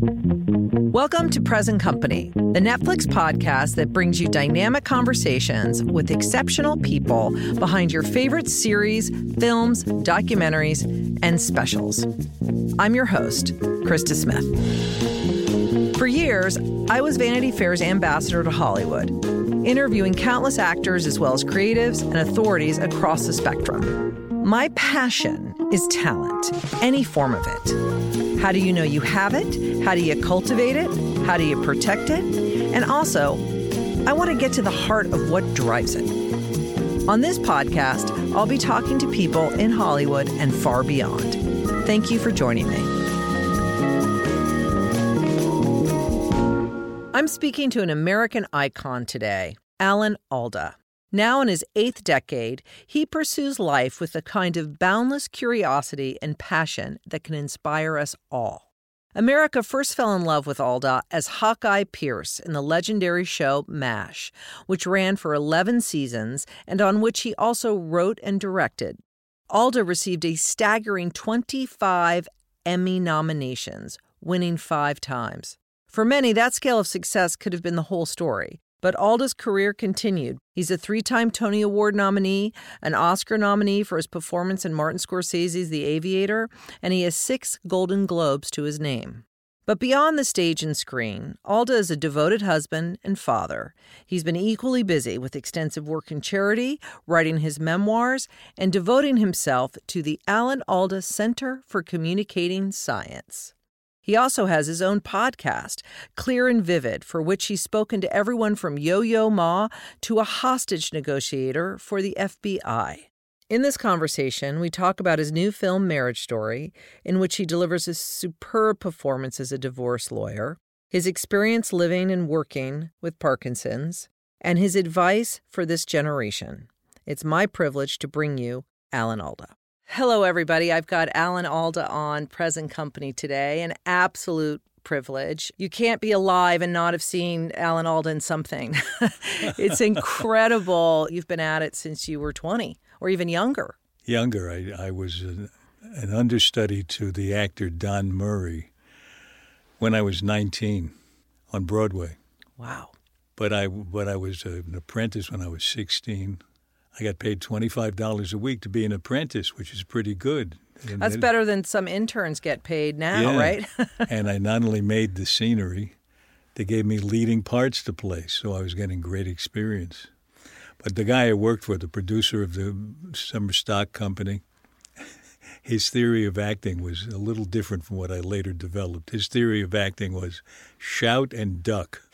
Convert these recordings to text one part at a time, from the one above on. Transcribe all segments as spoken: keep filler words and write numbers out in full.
Welcome to Present Company, the Netflix podcast that brings you dynamic conversations with exceptional people behind your favorite series, films, documentaries, and specials. I'm your host, Krista Smith. For years, I was Vanity Fair's ambassador to Hollywood, interviewing countless actors as well as creatives and authorities across the spectrum. My passion is talent, any form of it. How do you know you have it? How do you cultivate it? How do you protect it? And also, I want to get to the heart of what drives it. On this podcast, I'll be talking to people in Hollywood and far beyond. Thank you for joining me. I'm speaking to an American icon today, Alan Alda. Now in his eighth decade, he pursues life with a kind of boundless curiosity and passion that can inspire us all. America first fell in love with Alda as Hawkeye Pierce in the legendary show MASH, which ran for eleven seasons and on which he also wrote and directed. Alda received a staggering twenty-five Emmy nominations, winning five times. For many, that scale of success could have been the whole story. But Alda's career continued. He's a three-time Tony Award nominee, an Oscar nominee for his performance in Martin Scorsese's The Aviator, and he has six Golden Globes to his name. But beyond the stage and screen, Alda is a devoted husband and father. He's been equally busy with extensive work in charity, writing his memoirs, and devoting himself to the Alan Alda Center for Communicating Science. He also has his own podcast, Clear and Vivid, for which he's spoken to everyone from Yo-Yo Ma to a hostage negotiator for the F B I. In this conversation, we talk about his new film, Marriage Story, in which he delivers a superb performance as a divorce lawyer, his experience living and working with Parkinson's, and his advice for this generation. It's my privilege to bring you Alan Alda. Hello, everybody. I've got Alan Alda on Present Company today, an absolute privilege. You can't be alive and not have seen Alan Alda in something. It's incredible. You've been at it since you were twenty or even younger. Younger. I, I was an, an understudy to the actor Don Murray when I was nineteen on Broadway. Wow. But I, but I was an apprentice when I was sixteen. I got paid twenty-five dollars a week to be an apprentice, which is pretty good. And That's it, better than some interns get paid now, yeah. right? And I not only made the scenery, they gave me leading parts to play, so I was getting great experience. But the guy I worked for, the producer of the Summer Stock Company, his theory of acting was a little different from what I later developed. His theory of acting was shout and duck.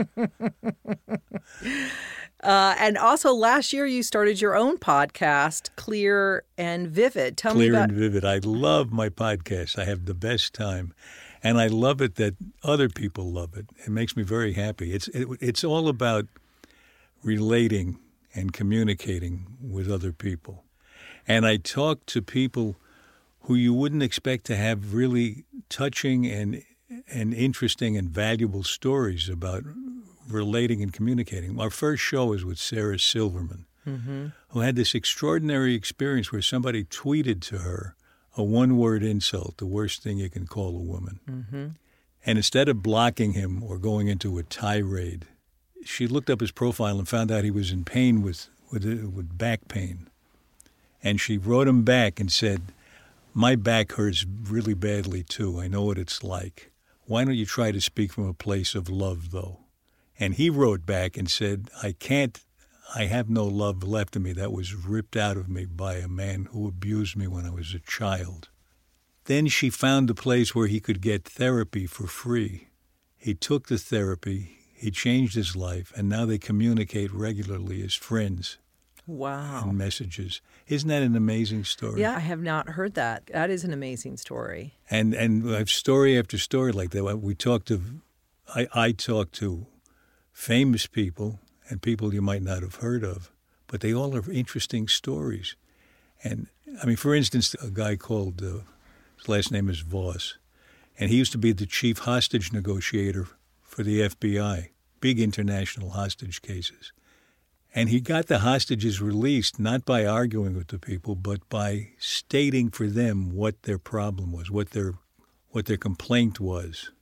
Uh, and also last year you started your own podcast, Clear and Vivid. Tell Clear me about... and Vivid. I love my podcast. I have the best time. And I love it that other people love it. It makes me very happy. It's it, it's all about relating and communicating with other people. And I talk to people who you wouldn't expect to have really touching and and interesting and valuable stories about relating and communicating. Our first show was with Sarah Silverman, mm-hmm. who had this extraordinary experience where somebody tweeted to her a one-word insult, the worst thing you can call a woman. Mm-hmm. And instead of blocking him or going into a tirade, she looked up his profile and found out he was in pain with, with, with back pain. And she wrote him back and said, "My back hurts really badly, too. I know what it's like. Why don't you try to speak from a place of love, though?" And he wrote back and said, I can't, I have no love left in me. That was ripped out of me by a man who abused me when I was a child. Then she found a place where he could get therapy for free. He took the therapy, he changed his life, and now they communicate regularly as friends. Wow. And messages. Isn't that an amazing story? Yeah, I have not heard that. That is an amazing story. And and I have story after story like that. We talked to, I, I talked to famous people and people you might not have heard of, but they all have interesting stories. And, I mean, for instance, a guy called, uh, his last name is Voss, and he used to be the chief hostage negotiator for the F B I, big international hostage cases. And he got the hostages released not by arguing with the people, but by stating for them what their problem was, what their what their complaint was.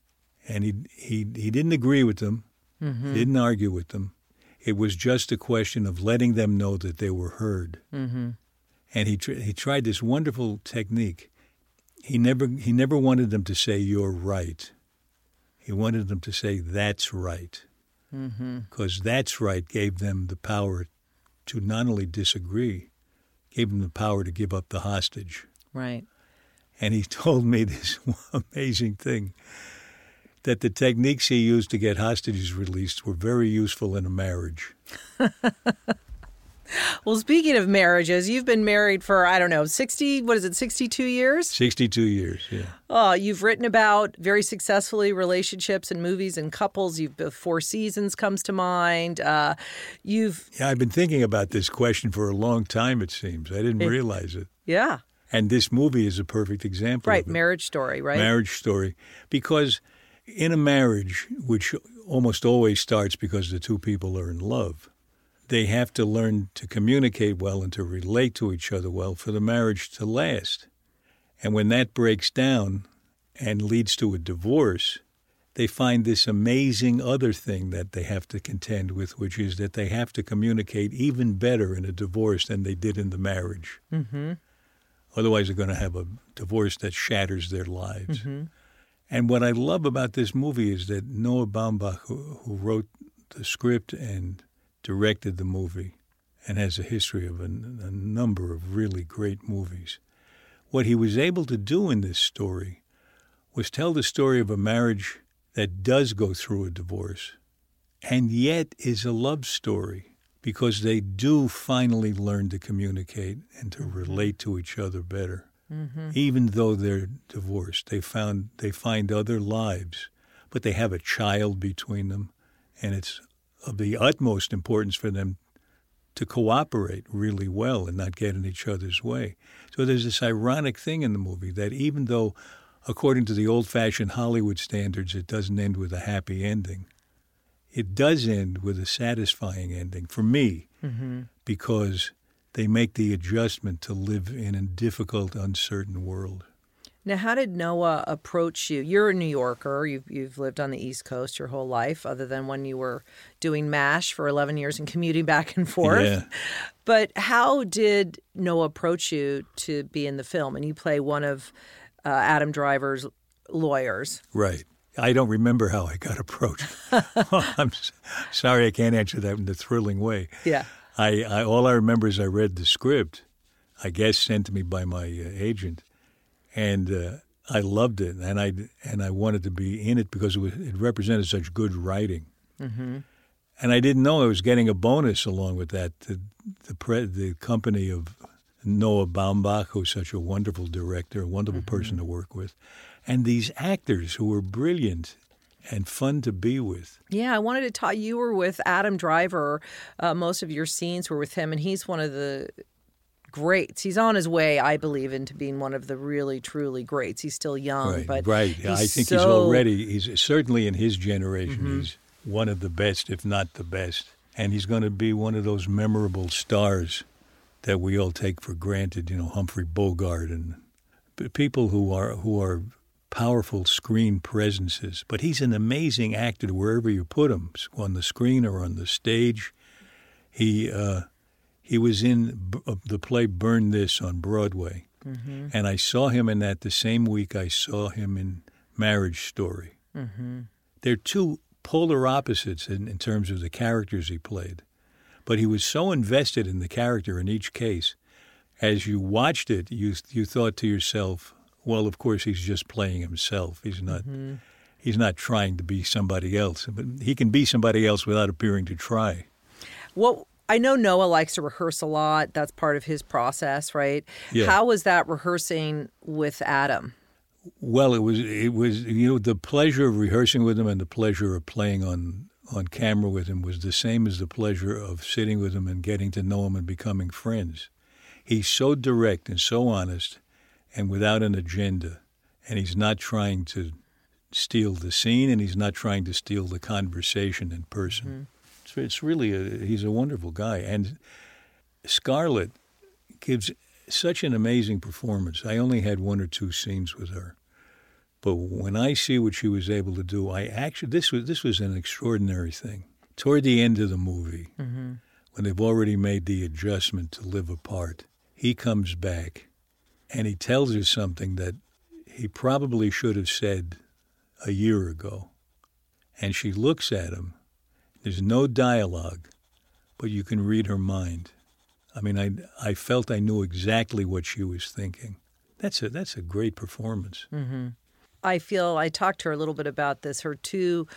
And he he he didn't agree with them. Mm-hmm. He didn't argue with them. It was just a question of letting them know that they were heard. Mm-hmm. And he tr- he tried this wonderful technique. He never he never wanted them to say "you're right." He wanted them to say "that's right," because mm-hmm. "that's right" gave them the power to not only disagree, gave them the power to give up the hostage. Right. And he told me this amazing thing, that the techniques he used to get hostages released were very useful in a marriage. Well, speaking of marriages, you've been married for, I don't know, sixty, what is it, sixty-two years? sixty-two years, yeah. Oh, you've written about very successfully relationships and movies and couples. You've Four Seasons comes to mind. Uh, you've Yeah, I've been thinking about this question for a long time, it seems. I didn't it, realize it. Yeah. And this movie is a perfect example right, of it. Marriage Story, right? Marriage Story. Because in a marriage, which almost always starts because the two people are in love, they have to learn to communicate well and to relate to each other well for the marriage to last. And when that breaks down and leads to a divorce, they find this amazing other thing that they have to contend with, which is that they have to communicate even better in a divorce than they did in the marriage. Mm-hmm. Otherwise, they're going to have a divorce that shatters their lives. Mm-hmm. And what I love about this movie is that Noah Baumbach, who, who wrote the script and directed the movie and has a history of a, a number of really great movies, what he was able to do in this story was tell the story of a marriage that does go through a divorce and yet is a love story, because they do finally learn to communicate and to relate to each other better. Mm-hmm. Even though they're divorced, they found they find other lives, but they have a child between them, and it's of the utmost importance for them to cooperate really well and not get in each other's way. So there's this ironic thing in the movie that even though, according to the old-fashioned Hollywood standards, it doesn't end with a happy ending, it does end with a satisfying ending for me, mm-hmm. because they make the adjustment to live in a difficult, uncertain world. Now, how did Noah approach you? You're a New Yorker. You've, you've lived on the East Coast your whole life, other than when you were doing MASH for eleven years and commuting back and forth. Yeah. But how did Noah approach you to be in the film? And you play one of uh, Adam Driver's lawyers. Right. I don't remember how I got approached. I'm sorry I can't answer that in a thrilling way. Yeah. I, I all I remember is I read the script, I guess sent to me by my uh, agent, and uh, I loved it, and I and I wanted to be in it because it, was, it represented such good writing. Mm-hmm. And I didn't know I was getting a bonus along with that. The the, pre, the company of Noah Baumbach, who's such a wonderful director, a wonderful mm-hmm. person to work with, and these actors who were brilliant and fun to be with. Yeah, I wanted to talk. You were with Adam Driver. Uh, most of your scenes were with him, and he's one of the greats. He's on his way, I believe, into being one of the really, truly greats. He's still young, right, but right. I think so... he's already. He's certainly in his generation. Mm-hmm. He's one of the best, if not the best, and he's going to be one of those memorable stars that we all take for granted. You know, Humphrey Bogart and people who are who are. powerful screen presences, but he's an amazing actor wherever you put him, on the screen or on the stage. He uh, he was in b- uh, the play Burn This on Broadway, mm-hmm. and I saw him in that the same week I saw him in Marriage Story. Mm-hmm. They're two polar opposites in, in terms of the characters he played, but he was so invested in the character in each case. As you watched it, you you thought to yourself, well, of course, he's just playing himself. He's not mm-hmm. he's not trying to be somebody else. But he can be somebody else without appearing to try. Well, I know Noah likes to rehearse a lot. That's part of his process, right? Yeah. How was that rehearsing with Adam? Well, it was it was you know the pleasure of rehearsing with him and the pleasure of playing on on camera with him was the same as the pleasure of sitting with him and getting to know him and becoming friends. He's so direct and so honest, and without an agenda, and he's not trying to steal the scene, and he's not trying to steal the conversation in person. Mm-hmm. It's, it's really a, he's a wonderful guy, and Scarlett gives such an amazing performance. I only had one or two scenes with her, But when I see what she was able to do, I actually this was this was an extraordinary thing. Toward the end of the movie, mm-hmm. when they've already made the adjustment to live apart, he comes back and he tells her something that he probably should have said a year ago. And she looks at him. There's no dialogue, but you can read her mind. I mean, I I felt I knew exactly what she was thinking. That's a that's a great performance. Mm-hmm. I feel I talked to her a little bit about this. Her two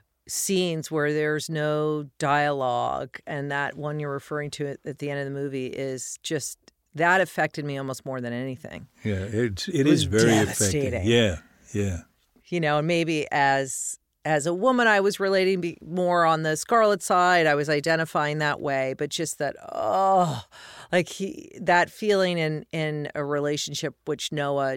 scenes where there's no dialogue, and that one you're referring to at the end of the movie is just that affected me almost more than anything. Yeah, it's it, it is very affecting. Yeah, yeah. You know, and maybe as as a woman, I was relating more on the Scarlett side. I was identifying that way, but just that oh, like he that feeling in in a relationship which Noah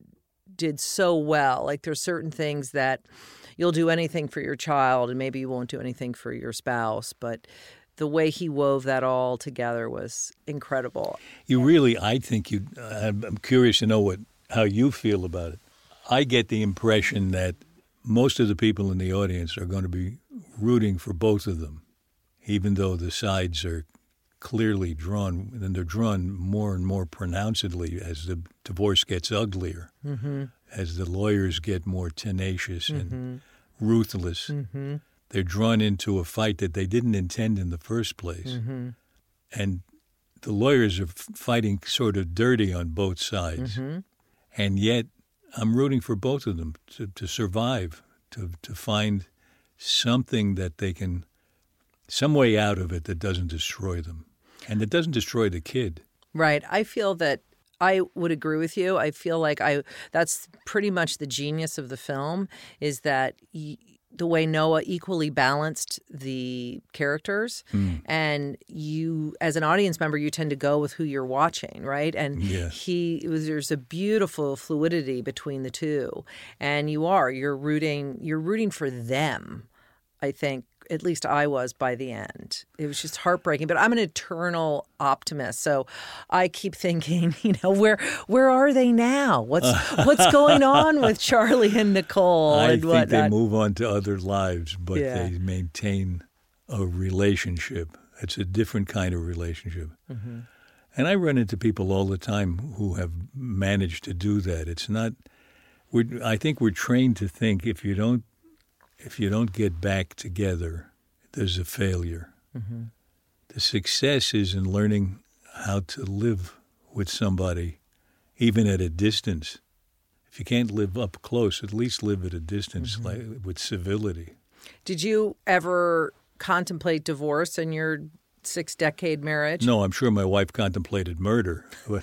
did so well. Like there's certain things that you'll do anything for your child and maybe you won't do anything for your spouse, but the way he wove that all together was incredible. You really, I think you, I'm curious to know what how you feel about it. I get the impression that most of the people in the audience are going to be rooting for both of them, even though the sides are clearly drawn, and they're drawn more and more pronouncedly as the divorce gets uglier, mm-hmm. as the lawyers get more tenacious mm-hmm. and ruthless. Mm-hmm. They're drawn into a fight that they didn't intend in the first place. Mm-hmm. And the lawyers are fighting sort of dirty on both sides. Mm-hmm. And yet I'm rooting for both of them to, to survive, to to find something that they can, some way out of it that doesn't destroy them and that doesn't destroy the kid. Right. I feel that I would agree with you. I feel like I that's pretty much the genius of the film is that y- the way Noah equally balanced the characters mm. and you, as an audience member, you tend to go with who you're watching, right? And yeah. he, it was, there's a beautiful fluidity between the two, and you are, you're rooting, you're rooting for them, I think. At least I was by the end. It was just heartbreaking. But I'm an eternal optimist, so I keep thinking, you know, where where are they now? What's what's going on with Charlie and Nicole? I and think whatnot? They move on to other lives, but yeah. they maintain a relationship. It's a different kind of relationship. Mm-hmm. And I run into people all the time who have managed to do that. It's not. We're, I think we're trained to think if you don't. If you don't get back together, there's a failure. Mm-hmm. The success is in learning how to live with somebody, even at a distance. If you can't live up close, at least live at a distance, mm-hmm. like, with civility. Did you ever contemplate divorce in your six-decade marriage? No, I'm sure my wife contemplated murder. But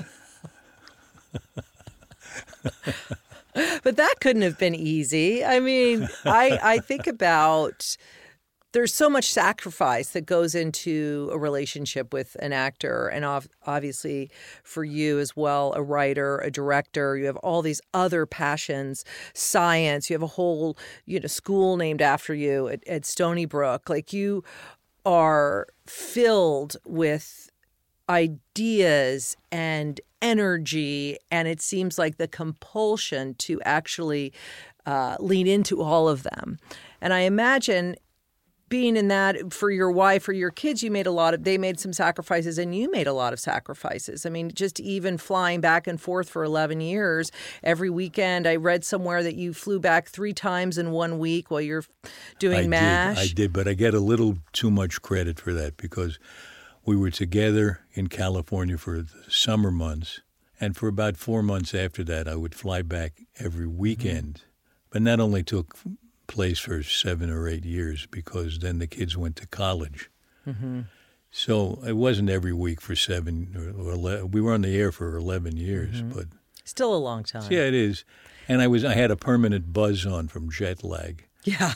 But that couldn't have been easy. I mean, I, I think about there's so much sacrifice that goes into a relationship with an actor. And ov- obviously for you as well, a writer, a director, you have all these other passions, science, you have a whole you know school named after you at, at Stony Brook. Like you are filled with ideas and energy, and it seems like the compulsion to actually uh, lean into all of them. And I imagine being in that for your wife or your kids, you made a lot of, they made some sacrifices and you made a lot of sacrifices. I mean, just even flying back and forth for eleven years, every weekend, I read somewhere that you flew back three times in one week while you're doing I MASH. Did, I did, but I get a little too much credit for that because we were together in California for the summer months, and for about four months after that, I would fly back every weekend. Mm-hmm. But that only took place for seven or eight years because then the kids went to college. Mm-hmm. So it wasn't every week for seven or, or eleven. We were on the air for eleven years, mm-hmm. but still a long time. Yeah, it is. And I was I had a permanent buzz on from jet lag. Yeah.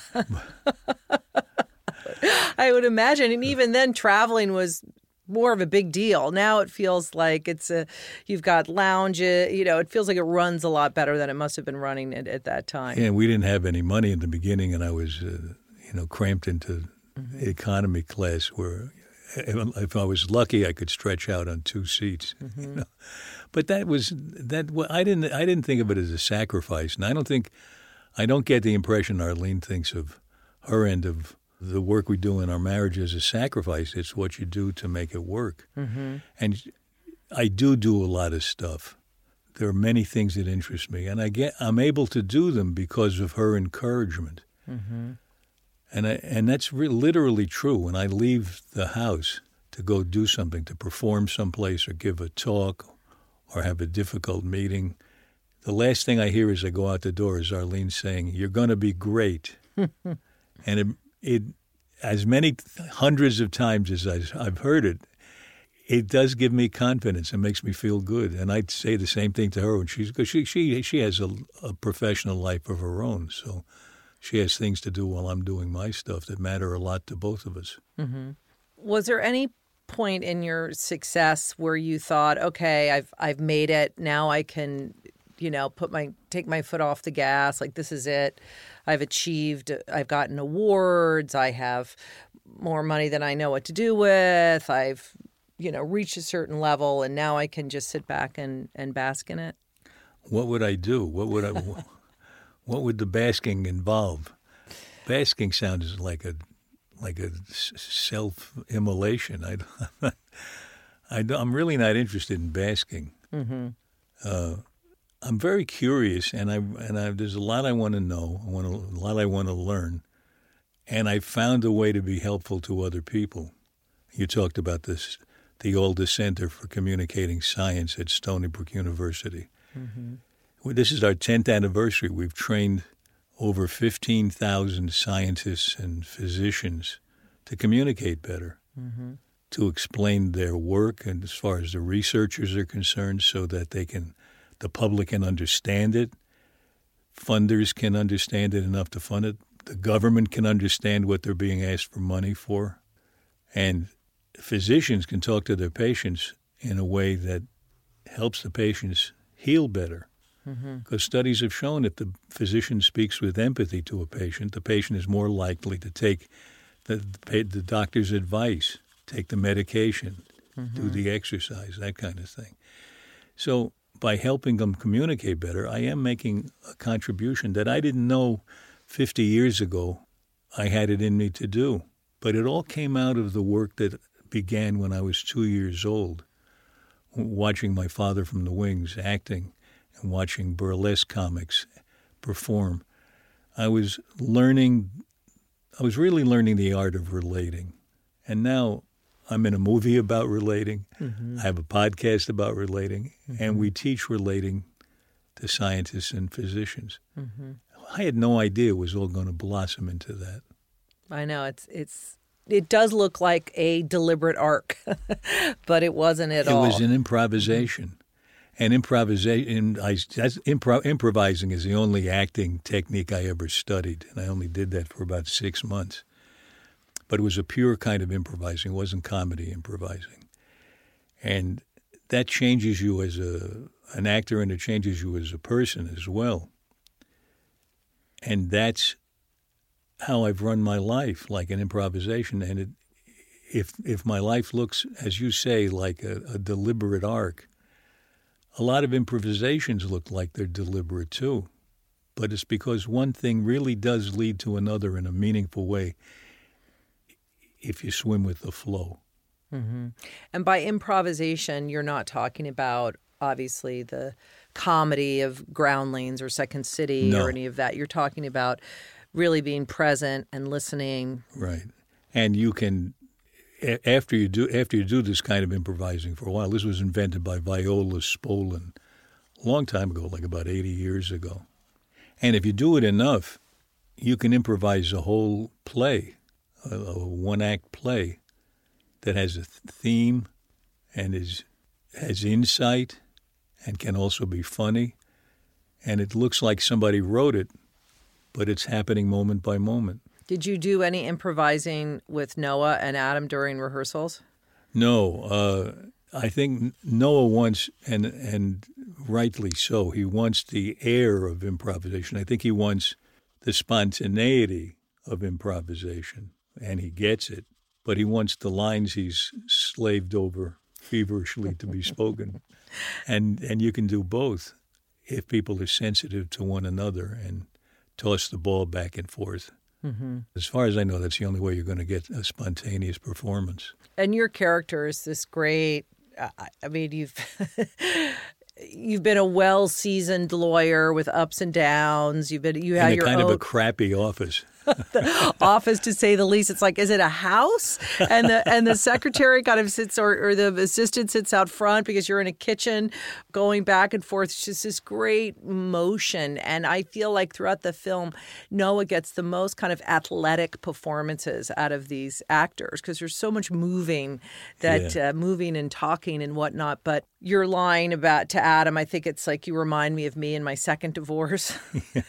I would imagine. And even then, traveling was more of a big deal. Now it feels like it's a, you've got lounge, you know, it feels like it runs a lot better than it must have been running at, at that time. Yeah, we didn't have any money in the beginning, and I was, uh, you know, cramped into mm-hmm. economy class where if I was lucky, I could stretch out on two seats. Mm-hmm. You know? But that was, that. I didn't, I didn't think of it as a sacrifice, and I don't think I don't get the impression Arlene thinks of her end of the work we do in our marriage as a sacrifice. It's what you do to make it work. Mm-hmm. And I do do a lot of stuff. There are many things that interest me, and I get I'm able to do them because of her encouragement. Mm-hmm. And I, and that's re- literally true. When I leave the house to go do something, to perform someplace or give a talk or have a difficult meeting, the last thing I hear as I go out the door is Arlene saying, "You're going to be great." And it, it, as many hundreds of times as I've heard it, it does give me confidence. It makes me feel good. And I'd say the same thing to her when she's, because she, she, she has a, a professional life of her own. So she has things to do while I'm doing my stuff that matter a lot to both of us. Mm-hmm. Was there any point in your success where you thought, okay, I've, I've made it. Now I can, you know, put my, take my foot off the gas. Like, this is it. I've achieved, I've gotten awards. I have more money than I know what to do with. I've, you know, reached a certain level, and now I can just sit back and, and bask in it. What would I do? What would I, what would the basking involve? Basking sounds like a, like a self-immolation. I, I, I'm really not interested in basking. Mm-hmm. Uh, I'm very curious, and I and I, there's a lot I want to know, I want to, a lot I want to learn, and I found a way to be helpful to other people. You talked about this, the Alda Center for Communicating Science at Stony Brook University. Mm-hmm. Well, this is our tenth anniversary. We've trained over fifteen thousand scientists and physicians to communicate better, mm-hmm. to explain their work, and as far as the researchers are concerned, so that they can. The public can understand it. Funders can understand it enough to fund it. The government can understand what they're being asked for money for. And physicians can talk to their patients in a way that helps the patients heal better. Mm-hmm. Because studies have shown if the physician speaks with empathy to a patient, the patient is more likely to take the, the doctor's advice, take the medication, mm-hmm. do the exercise, that kind of thing. So by helping them communicate better, I am making a contribution that I didn't know fifty years ago I had it in me to do. But it all came out of the work that began when I was two years old, watching my father from the wings acting and watching burlesque comics perform. I was learning, I was really learning the art of relating. And now I'm in a movie about relating. Mm-hmm. I have a podcast about relating, mm-hmm. and we teach relating to scientists and physicians. Mm-hmm. I had no idea it was all going to blossom into that. I know it's it's it does look like a deliberate arc, but it wasn't at it all. It was an improvisation, mm-hmm. and improvisation. I, that's, impro, improvising is the only acting technique I ever studied, and I only did that for about six months. But it was a pure kind of improvising. It wasn't comedy improvising. And that changes you as a an actor, and it changes you as a person as well. And that's how I've run my life, like an improvisation. And it, if if my life looks, as you say, like a, a deliberate arc, a lot of improvisations look like they're deliberate too. But it's because one thing really does lead to another in a meaningful way if you swim with the flow. Mm-hmm. And by improvisation, you're not talking about, obviously, the comedy of Groundlings or Second City no. or any of that. You're talking about really being present and listening. Right. And you can, after you do after you do this kind of improvising for a while, this was invented by Viola Spolin a long time ago, like about eighty years ago. And if you do it enough, you can improvise a whole play. A, a one-act play that has a theme and is has insight and can also be funny. And it looks like somebody wrote it, but it's happening moment by moment. Did you do any improvising with Noah and Adam during rehearsals? No. Uh, I think Noah wants, and, and rightly so, he wants the air of improvisation. I think he wants the spontaneity of improvisation. And he gets it, but he wants the lines he's slaved over feverishly to be spoken. And and you can do both if people are sensitive to one another and toss the ball back and forth. Mm-hmm. As far as I know, that's the only way you're going to get a spontaneous performance. And your character is this great, uh, I mean, you've you've been a well-seasoned lawyer with ups and downs. You've been, you had In a your kind own of a crappy office. office, to say the least. It's like, is it a house? And the and the secretary kind of sits, or, or the assistant sits out front because you're in a kitchen going back and forth. It's just this great motion. And I feel like throughout the film, Noah gets the most kind of athletic performances out of these actors because there's so much moving, that Yeah. uh, moving and talking and whatnot. But your line about to Adam, I think it's like, you remind me of me in my second divorce.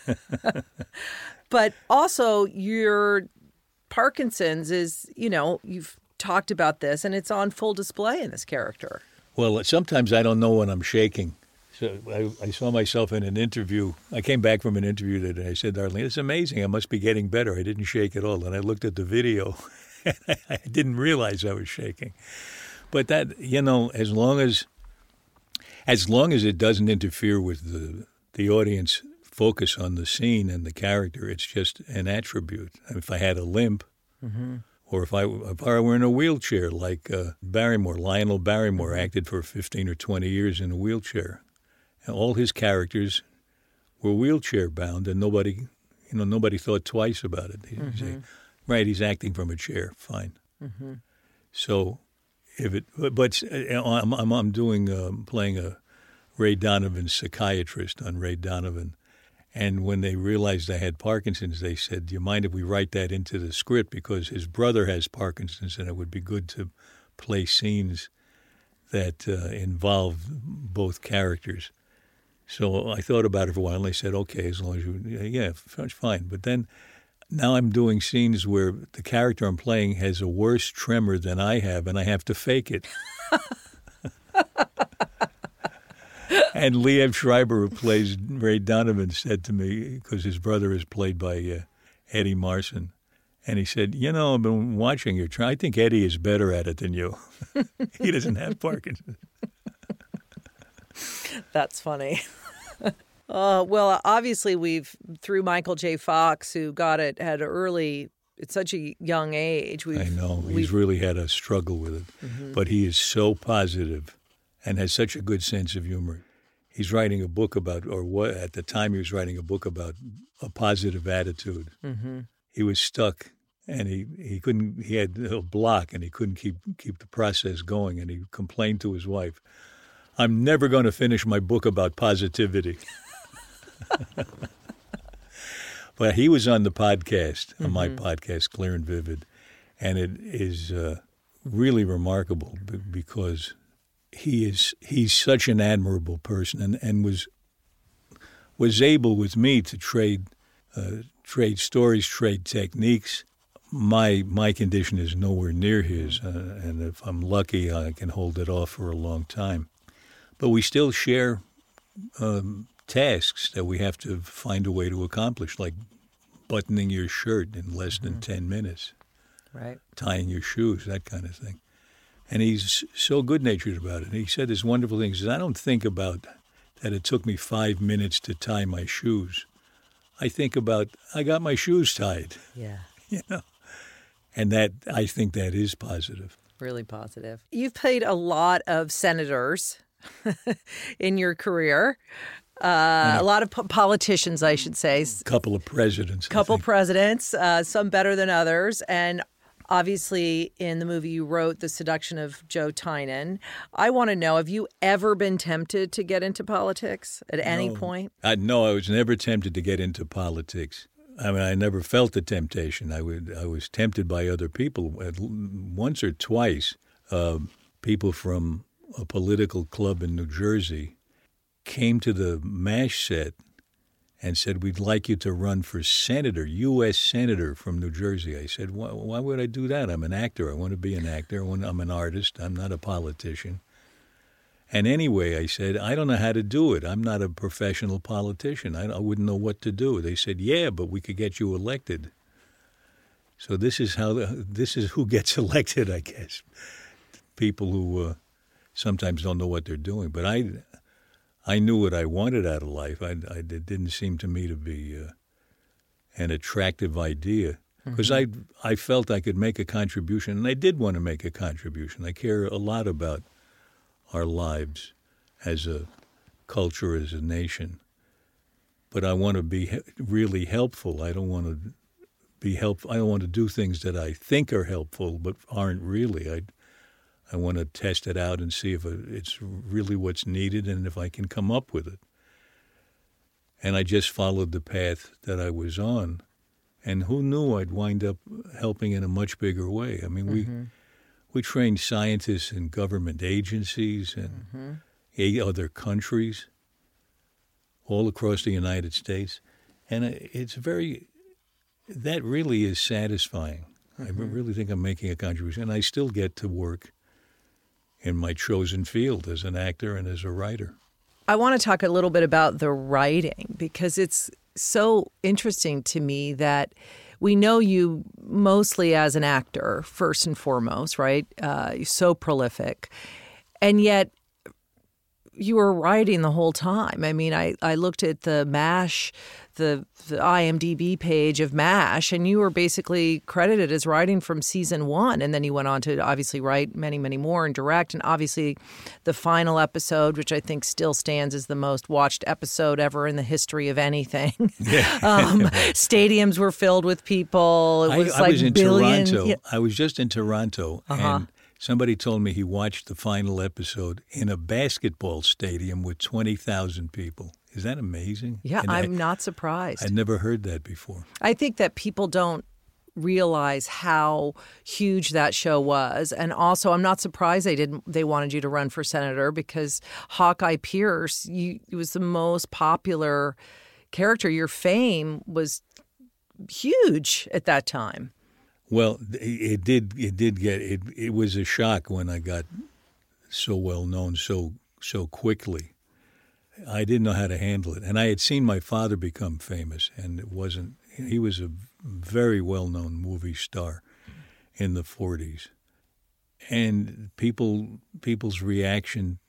But also your Parkinson's is, you know, you've talked about this, and it's on full display in this character. Well, sometimes I don't know when I'm shaking. So I, I saw myself in an interview. I came back from an interview today. I said, Darlene, it's amazing. I must be getting better. I didn't shake at all. And I looked at the video, and I didn't realize I was shaking. But that, you know, as long as as long as it doesn't interfere with the the audience focus on the scene and the character, it's just an attribute. If I had a limp, mm-hmm. or if I if I were in a wheelchair, like uh, Barrymore, Lionel Barrymore acted for fifteen or twenty years in a wheelchair, and all his characters were wheelchair bound, and nobody, you know, nobody thought twice about it. He'd mm-hmm. say, right, he's acting from a chair, fine. Mm-hmm. So, if it, but I'm I'm, I'm doing um, playing a Ray Donovan psychiatrist on Ray Donovan. And when they realized I had Parkinson's, they said, do you mind if we write that into the script? Because his brother has Parkinson's, and it would be good to play scenes that uh, involve both characters. So I thought about it for a while, and they said, okay, as long as you, yeah, it's fine. But then now I'm doing scenes where the character I'm playing has a worse tremor than I have, and I have to fake it. And Liev Schreiber, who plays Ray Donovan, said to me, because his brother is played by uh, Eddie Marsan, and he said, you know, I've been watching your try. I think Eddie is better at it than you. He doesn't have Parkinson's. That's funny. uh, well, obviously we've, through Michael J. Fox, who got it at early, at such a young age. We've, I know. He's we've, really had a struggle with it. Mm-hmm. But he is so positive and has such a good sense of humor. He's writing a book about, or what, at the time he was writing a book about a positive attitude. Mm-hmm. He was stuck, and he, he couldn't, he had a block, and he couldn't keep keep the process going, and he complained to his wife, I'm never going to finish my book about positivity. But he was on the podcast, on mm-hmm. my podcast, Clear and Vivid, and it is uh, really remarkable because he is he's such an admirable person, and, and was was able with me to trade uh, trade stories, trade techniques. My my condition is nowhere near his, uh, and if I'm lucky, I can hold it off for a long time. But we still share um, tasks that we have to find a way to accomplish, like buttoning your shirt in less mm-hmm. than ten minutes, right? Tying your shoes, that kind of thing. And he's so good-natured about it. And he said this wonderful thing. He says, I don't think about that it took me five minutes to tie my shoes. I think about, I got my shoes tied. Yeah. You know? And that, I think that is positive. Really positive. You've played a lot of senators in your career. Uh, a lot of po- politicians, I should say. A couple of presidents. A couple presidents, uh, some better than others. And obviously, in the movie you wrote, The Seduction of Joe Tynan. I want to know, have you ever been tempted to get into politics at any no. point? I, no, I was never tempted to get into politics. I mean, I never felt the temptation. I would, I was tempted by other people. Once or twice, uh, people from a political club in New Jersey came to the MASH set and said, we'd like you to run for senator, U S senator from New Jersey. I said, why, why would I do that? I'm an actor. I want to be an actor. I'm an artist. I'm not a politician. And anyway, I said, I don't know how to do it. I'm not a professional politician. I, I wouldn't know what to do. They said, yeah, but we could get you elected. So this is how this is who gets elected, I guess. People who uh, sometimes don't know what they're doing. But I... I knew what I wanted out of life. I, I, it didn't seem to me to be uh, an attractive idea because mm-hmm. I I felt I could make a contribution, and I did want to make a contribution. I care a lot about our lives as a culture, as a nation, but I want to be he- really helpful. I don't want to be helpful. I don't want to do things that I think are helpful but aren't really. I I want to test it out and see if it's really what's needed and if I can come up with it. And I just followed the path that I was on. And who knew I'd wind up helping in a much bigger way? I mean, mm-hmm. we we trained scientists in government agencies and mm-hmm. eight other countries all across the United States. And it's very, that really is satisfying. Mm-hmm. I really think I'm making a contribution. And I still get to work in my chosen field as an actor and as a writer. I want to talk a little bit about the writing because it's so interesting to me that we know you mostly as an actor, first and foremost, right? Uh, you're so prolific. And yet you were writing the whole time. I mean, I, I looked at the MASH, the, the I M D B page of MASH, and you were basically credited as writing from season one. And then you went on to obviously write many, many more and direct. And obviously the final episode, which I think still stands as the most watched episode ever in the history of anything. Yeah. um, stadiums were filled with people. It was I, like I was in billion, Toronto. Yeah. I was just in Toronto. Uh-huh. And somebody told me he watched the final episode in a basketball stadium with twenty thousand people. Is that amazing? Yeah, and I'm I, not surprised. I'd never heard that before. I think that people don't realize how huge that show was. And also, I'm not surprised they didn't. They wanted you to run for senator because Hawkeye Pierce, you, it was the most popular character. Your fame was huge at that time. Well, it did. It did get. It. It was a shock when I got so well known so so quickly. I didn't know how to handle it, and I had seen my father become famous, and it wasn't. He was a very well known movie star in the forties, and people people's reaction.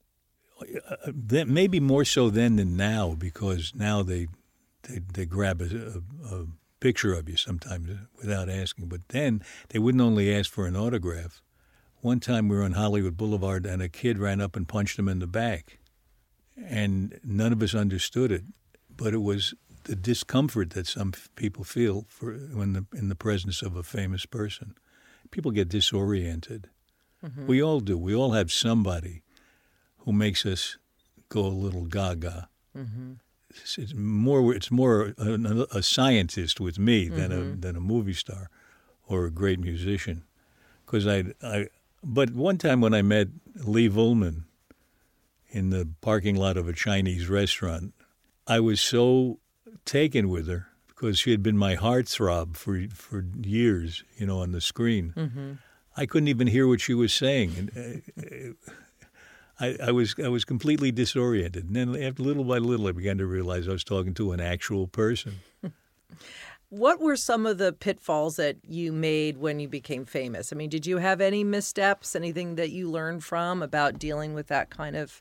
Maybe more so then than now, because now they they, they grab a. a, a picture of you sometimes without asking. But then they wouldn't only ask for an autograph. One time we were on Hollywood Boulevard and a kid ran up and punched him in the back. And none of us understood it. But it was the discomfort that some people feel for when the, in the presence of a famous person. People get disoriented. Mm-hmm. We all do. We all have somebody who makes us go a little gaga. Mm-hmm. It's more. It's more a, a scientist with me than mm-hmm. a than a movie star, or a great musician. Because I, I, but one time when I met Lee Vullman in the parking lot of a Chinese restaurant, I was so taken with her because she had been my heartthrob for for years. You know, on the screen, mm-hmm. I couldn't even hear what she was saying. And, uh, I, I was I was completely disoriented, and then after little by little, I began to realize I was talking to an actual person. What were some of the pitfalls that you made when you became famous? I mean, did you have any missteps, anything that you learned from about dealing with that kind of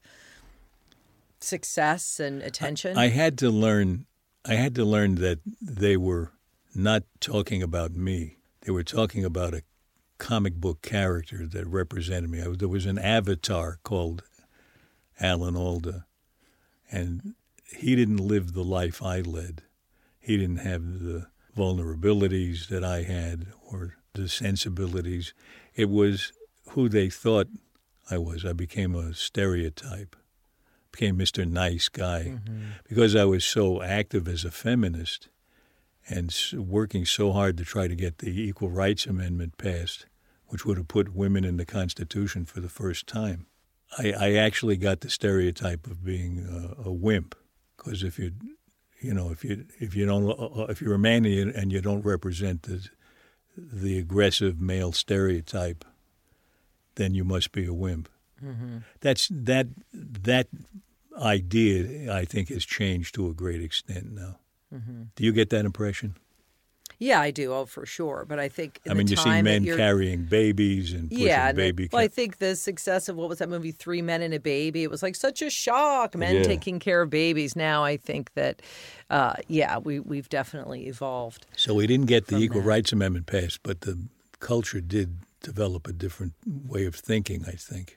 success and attention? I, I had to learn. I had to learn that they were not talking about me. They were talking about a comic book character that represented me. I was, there was an avatar called Alan Alda, and he didn't live the life I led. He didn't have the vulnerabilities that I had or the sensibilities. It was who they thought I was. I became a stereotype, became Mister Nice Guy, mm-hmm. because I was so active as a feminist and working so hard to try to get the Equal Rights Amendment passed, which would have put women in the Constitution for the first time. I, I actually got the stereotype of being a, a wimp, because if you, you know, if you if you don't if you're a man and you, and you don't represent the the aggressive male stereotype, then you must be a wimp. Mm-hmm. That's that that idea, I think, has changed to a great extent now. Mm-hmm. Do you get that impression? Yeah, I do. Oh, for sure. But I think in I mean, the you see time that men you're- carrying babies and pushing yeah, and the- baby. well, I ca- think the success of what was that movie, Three Men and a Baby? It was like such a shock, men Yeah. taking care of babies. Now I think that, uh, yeah, we we've definitely evolved. So we didn't get the from Equal that. Rights Amendment passed, but the culture did develop a different way of thinking, I think.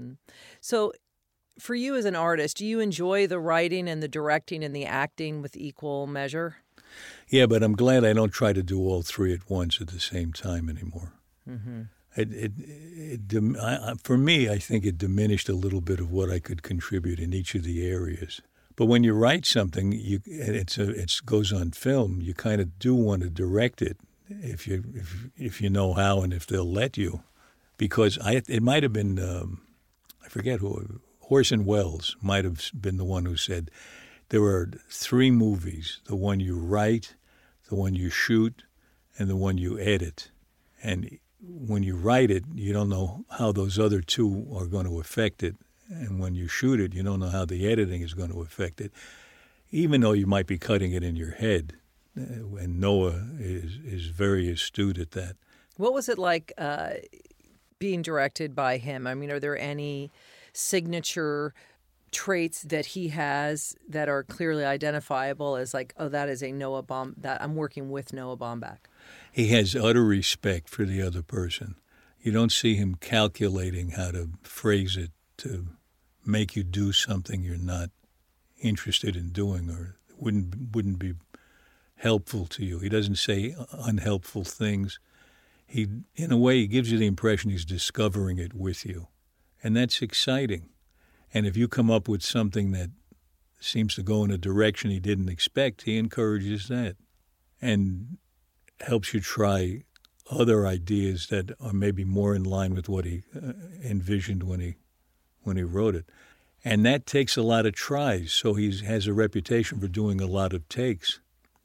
So, for you as an artist, do you enjoy the writing and the directing and the acting with equal measure? Yeah, but I'm glad I don't try to do all three at once at the same time anymore. Mm-hmm. It, it, it, dim- I, I- for me, I think it diminished a little bit of what I could contribute in each of the areas. But when you write something, you and it's a, it goes on film. You kind of do want to direct it if you if if you know how and if they'll let you, because I it might have been um, I forget who Orson Welles might have been the one who said there are three movies: the one you write, the one you shoot, and the one you edit. And when you write it, you don't know how those other two are going to affect it. And when you shoot it, you don't know how the editing is going to affect it, even though you might be cutting it in your head. Uh, And Noah is, is very astute at that. What was it like uh, being directed by him? I mean, are there any signature traits that he has that are clearly identifiable as like, oh, that is a Noah Baum, that I'm working with Noah Baumbach? He has utter respect for the other person. You don't see him calculating how to phrase it to make you do something you're not interested in doing or wouldn't wouldn't be helpful to you. He doesn't say unhelpful things. He, in a way, he gives you the impression he's discovering it with you, and that's exciting. And if you come up with something that seems to go in a direction he didn't expect, he encourages that and helps you try other ideas that are maybe more in line with what he uh, envisioned when he when he wrote it. And that takes a lot of tries, so he has a reputation for doing a lot of takes.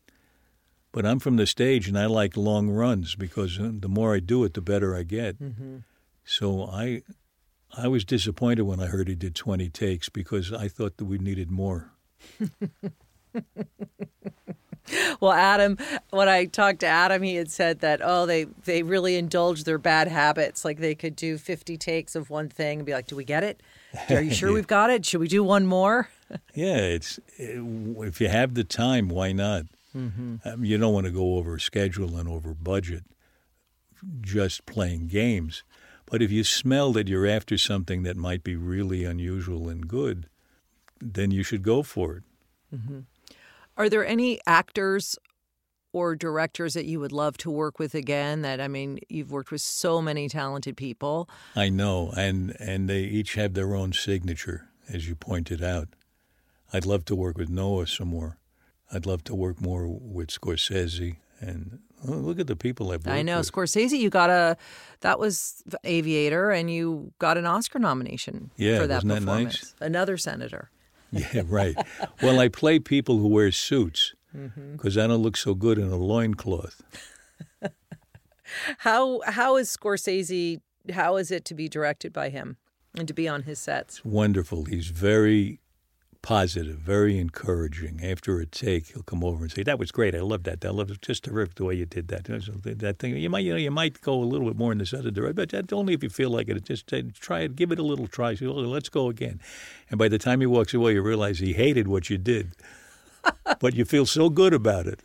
But I'm from the stage, and I like long runs because the more I do it, the better I get. Mm-hmm. So I I was disappointed when I heard he did twenty takes because I thought that we needed more. Well, Adam, when I talked to Adam, he had said that, oh, they, they really indulge their bad habits. Like they could do fifty takes of one thing and be like, do we get it? Are you sure Yeah. we've got it? Should we do one more? Yeah, it's if you have the time, why not? Mm-hmm. Um, you don't want to go over schedule and over budget just playing games. But if you smell that you're after something that might be really unusual and good, then you should go for it. Mm-hmm. Are there any actors or directors that you would love to work with again? That, I mean, you've worked with so many talented people. I know, and, and they each have their own signature, as you pointed out. I'd love to work with Noah some more. I'd love to work more with Scorsese. And oh, look at the people I've worked I know. with. Scorsese, you got a, that was Aviator, and you got an Oscar nomination Yeah, for that wasn't that performance. nice? Another senator. Yeah, right. Well, I play people who wear suits because I don't look so good in a loincloth. How How is Scorsese, how is it to be directed by him and to be on his sets? Wonderful. He's very positive, very encouraging. After a take, he'll come over and say, "That was great. I love that. I love it. Just terrific the way you did that. That thing. You might, you know, you might go a little bit more in this other direction, but that's only if you feel like it. Just uh, try it. Give it a little try. Say, oh, let's go again." And by the time he walks away, you realize he hated what you did, but you feel so good about it.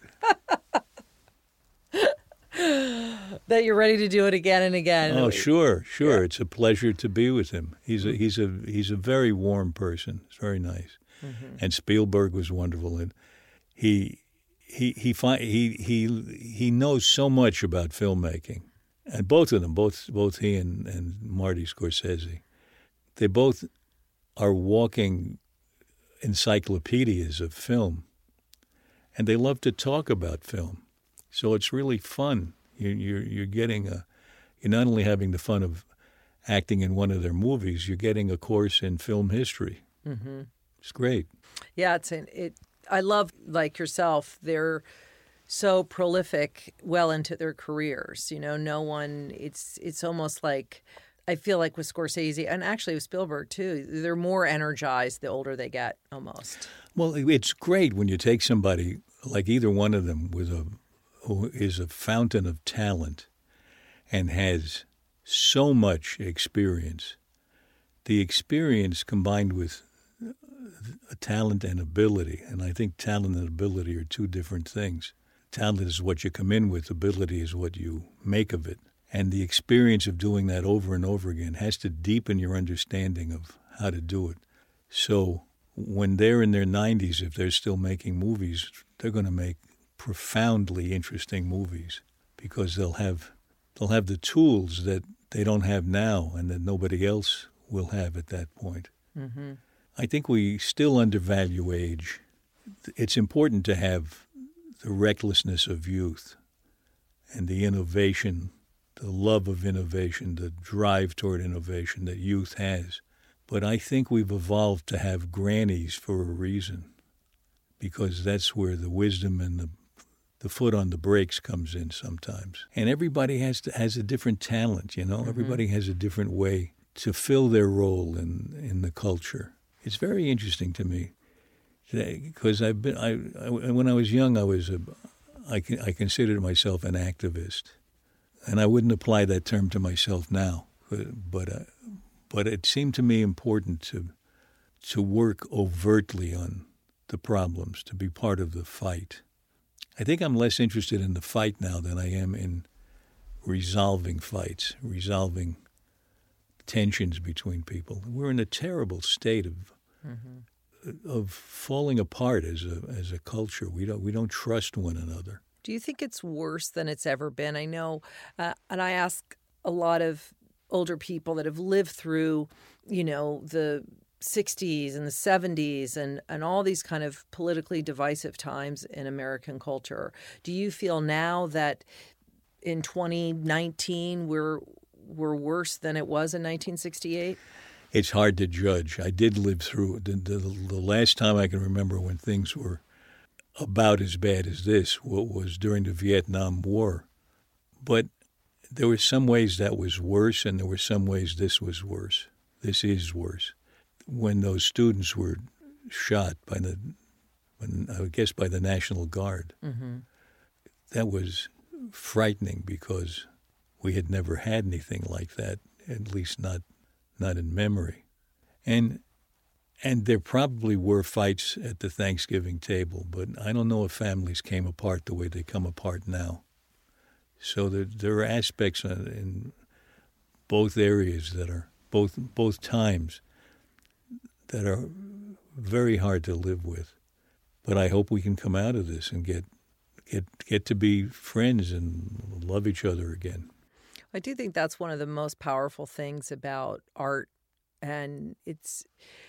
That you're ready to do it again and again. Oh, sure, sure. Yeah. It's a pleasure to be with him. He's a he's a he's a very warm person. It's very nice. Mm-hmm. And Spielberg was wonderful, and he he he fi- he he he knows so much about filmmaking, and both of them, both both he and, and Marty Scorsese, they both are walking encyclopedias of film, and they love to talk about film. So it's really fun. You, you're you're getting a you're not only having the fun of acting in one of their movies, you're getting a course in film history. Mm-hmm. It's great. Yeah, it's an, it. I love, like yourself, they're so prolific well into their careers. You know, no one. It's it's almost like I feel like with Scorsese and actually with Spielberg too. They're more energized the older they get, almost. Well, it's great when you take somebody like either one of them with a who is a fountain of talent and has so much experience, the experience combined with talent and ability, and I think talent and ability are two different things. Talent is what you come in with, ability is what you make of it. And the experience of doing that over and over again has to deepen your understanding of how to do it. So when they're in their nineties, if they're still making movies, they're going to make profoundly interesting movies because they'll have they'll have the tools that they don't have now and that nobody else will have at that point. Mm-hmm. I think we still undervalue age. It's important to have the recklessness of youth and the innovation, the love of innovation, the drive toward innovation that youth has. But I think we've evolved to have grannies for a reason, because that's where the wisdom and the the foot on the brakes comes in sometimes. And everybody has to, has a different talent, you know. Mm-hmm. Everybody has a different way to fill their role in, in the culture. It's very interesting to me because I've been. I, I when I was young, I was a. I, I considered myself an activist, and I wouldn't apply that term to myself now. But uh, but it seemed to me important to to work overtly on the problems, to be part of the fight. I think I'm less interested in the fight now than I am in resolving fights, resolving tensions between people. We're in a terrible state of mm-hmm. of falling apart as a as a culture. We don't we don't trust one another. Do you think it's worse than it's ever been? I know, uh, and I ask a lot of older people that have lived through, you know, the sixties and the seventies and, and all these kind of politically divisive times in American culture. Do you feel now that in twenty nineteen we're we're worse than it was in nineteen sixty-eight? It's hard to judge. I did live through the, the, the last time I can remember when things were about as bad as this, what was during the Vietnam War. But there were some ways that was worse, and there were some ways this was worse. This is worse. When those students were shot by the, when, I guess by the National Guard, mm-hmm. that was frightening because we had never had anything like that, at least not not in memory. And and there probably were fights at the Thanksgiving table, but I don't know if families came apart the way they come apart now. So there, there are aspects in both areas that are, both both times, that are very hard to live with. But I hope we can come out of this and get get get to be friends and love each other again. I do think that's one of the most powerful things about art, and it's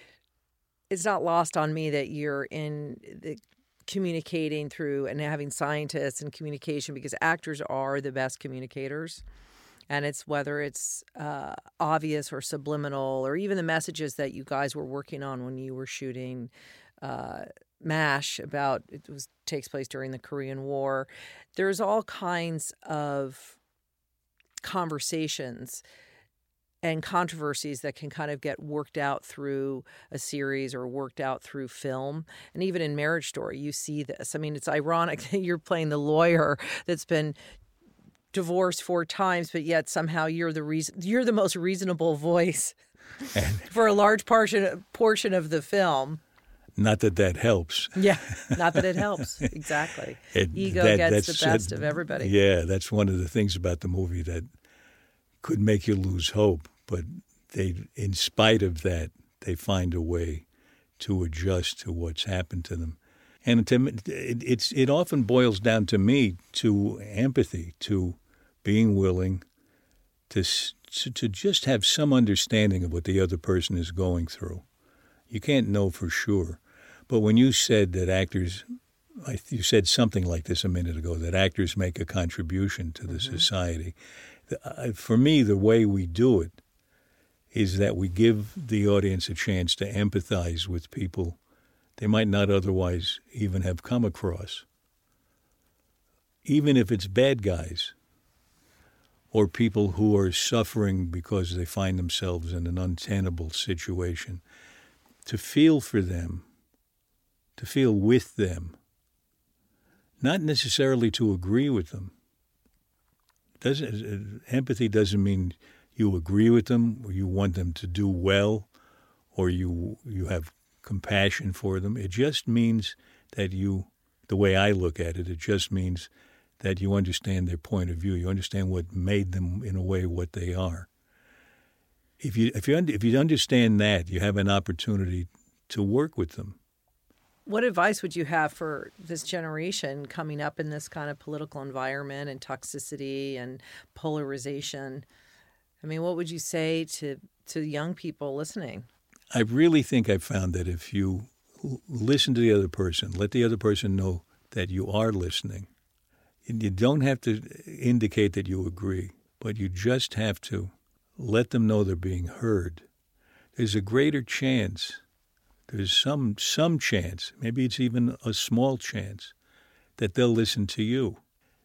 it's not lost on me that you're in the communicating through and having scientists and communication, because actors are the best communicators. And it's whether it's uh, obvious or subliminal, or even the messages that you guys were working on when you were shooting uh, MASH, about it was takes place during the Korean War. There's all kinds of conversations and controversies that can kind of get worked out through a series or worked out through film. And even in Marriage Story, you see this. I mean, it's ironic that you're playing the lawyer that's been divorced four times, but yet somehow you're the reason you're the most reasonable voice for a large portion portion of the film. Not that that helps. Yeah, not that it helps. Exactly. It, Ego that, gets the best uh, of everybody. Yeah, that's one of the things about the movie that could make you lose hope. But they, in spite of that, they find a way to adjust to what's happened to them. And to, it, it's it often boils down to me to empathy, to being willing to, to to just have some understanding of what the other person is going through. You can't know for sure. But when you said that actors, you said something like this a minute ago, that actors make a contribution to the mm-hmm. society. For me, the way we do it is that we give the audience a chance to empathize with people they might not otherwise even have come across. Even if it's bad guys or people who are suffering because they find themselves in an untenable situation, to feel for them, to feel with them, not necessarily to agree with them. Doesn't empathy doesn't mean you agree with them or you want them to do well or you you have compassion for them. It just means that you, the way I look at it, it just means that you understand their point of view. You understand what made them, in a way, what they are. If you if you if you understand that, you have an opportunity to work with them. What advice would you have for this generation coming up in this kind of political environment and toxicity and polarization? I mean, what would you say to, to young people listening? I really think I've found that if you l- listen to the other person, let the other person know that you are listening. And you don't have to indicate that you agree, but you just have to let them know they're being heard. There's a greater chance. There's some some chance, maybe it's even a small chance, that they'll listen to you.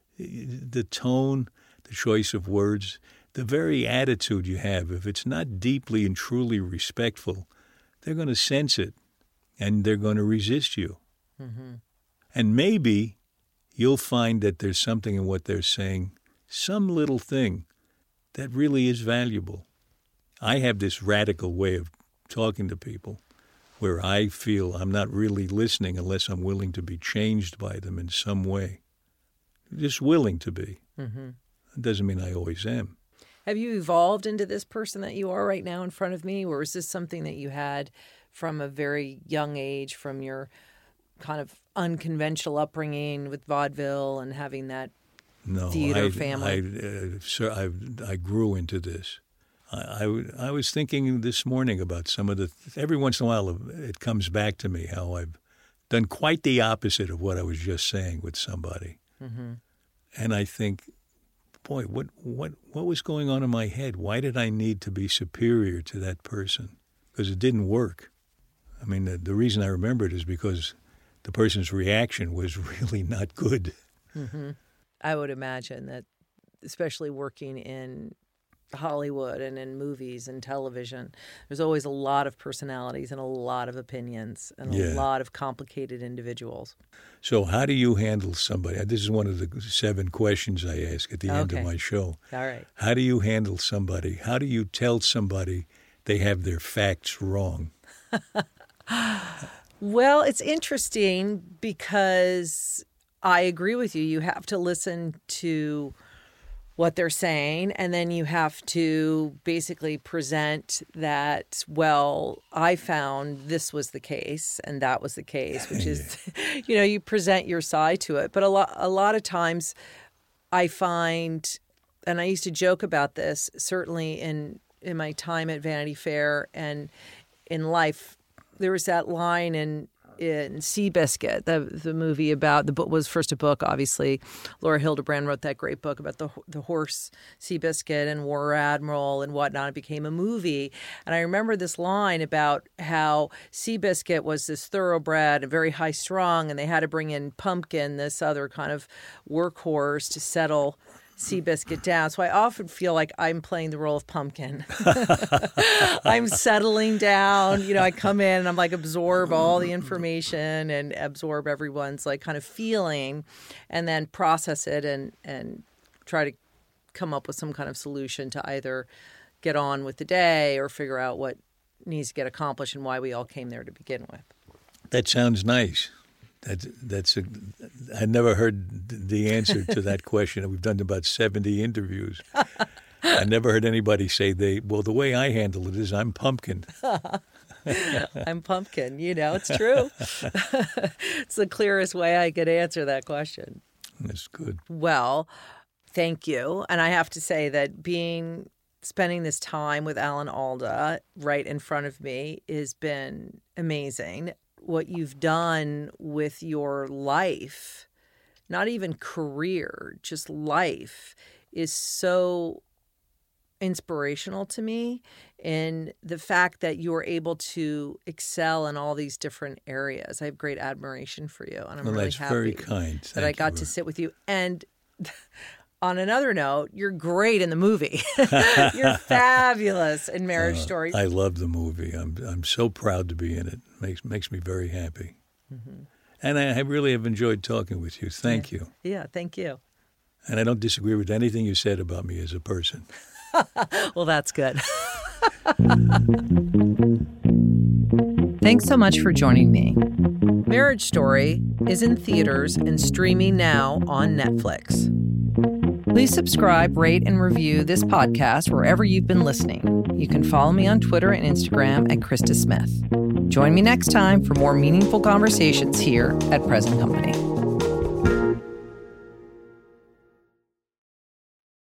The tone, the choice of words, the very attitude you have, if it's not deeply and truly respectful, they're going to sense it, and they're going to resist you. Mm-hmm. And maybe you'll find that there's something in what they're saying, some little thing, that really is valuable. I have this radical way of talking to people, where I feel I'm not really listening unless I'm willing to be changed by them in some way. Just willing to be. Mm-hmm. It doesn't mean I always am. Have you evolved into this person that you are right now in front of me, or is this something that you had from a very young age, from your kind of unconventional upbringing with vaudeville and having that no, theater I, family? I, uh, sir, I, I grew into this. I, I, I was thinking this morning about some of the, every once in a while it comes back to me how I've done quite the opposite of what I was just saying with somebody. Mm-hmm. And I think, boy, what, what, what was going on in my head? Why did I need to be superior to that person? Because it didn't work. I mean, the, the reason I remember it is because the person's reaction was really not good. Mm-hmm. I would imagine that, especially working in Hollywood and in movies and television, there's always a lot of personalities and a lot of opinions and a yeah. lot of complicated individuals. So how do you handle somebody? This is one of the seven questions I ask at the okay. end of my show. All right. How do you handle somebody? How do you tell somebody they have their facts wrong? Well, it's interesting because I agree with you. You have to listen to what they're saying, and then you have to basically present that, well, I found this was the case and that was the case, which is, you know, you present your side to it. But a lot, a lot of times I find, and I used to joke about this, certainly in, in my time at Vanity Fair and in life, there was that line in in Seabiscuit, the the movie about, the book was first a book, obviously. Laura Hildebrand wrote that great book about the the horse Seabiscuit and War Admiral and whatnot. It became a movie. And I remember this line about how Seabiscuit was this thoroughbred and very high strung, and they had to bring in Pumpkin, this other kind of workhorse, to settle Seabiscuit down. So I often feel like I'm playing the role of Pumpkin. I'm settling down. You know, I come in and I'm like absorb all the information and absorb everyone's like kind of feeling and then process it and, and try to come up with some kind of solution to either get on with the day or figure out what needs to get accomplished and why we all came there to begin with. That sounds nice. That's, that's a, I never heard the answer to that question. We've done about seventy interviews. I never heard anybody say, they. well, the way I handle it is I'm Pumpkin. I'm Pumpkin. You know, it's true. It's the clearest way I could answer that question. That's good. Well, thank you. And I have to say that being spending this time with Alan Alda right in front of me has been amazing. What you've done with your life, not even career, just life, is so inspirational to me. And the fact that you're able to excel in all these different areas, I have great admiration for you. And I'm well, really that's happy very kind. that I got you. to sit with you. And on another note, you're great in the movie. You're fabulous in Marriage uh, Story. I love the movie. I'm I'm so proud to be in it. Makes makes me very happy. Mm-hmm. And I really have enjoyed talking with you. Thank yeah. you. Yeah, thank you. And I don't disagree with anything you said about me as a person. Well, that's good. Thanks so much for joining me. Marriage Story is in theaters and streaming now on Netflix. Please subscribe, rate, and review this podcast wherever you've been listening. You can follow me on Twitter and Instagram at Krista Smith. Join me next time for more meaningful conversations here at Present Company.